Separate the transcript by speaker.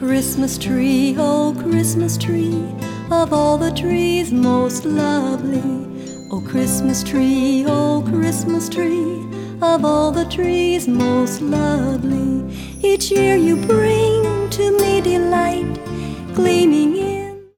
Speaker 1: Christmas tree, oh Christmas tree, of all the trees most lovely. Oh Christmas tree, oh Christmas tree, of all the trees most lovely. Each year you bring to me delight, gleaming in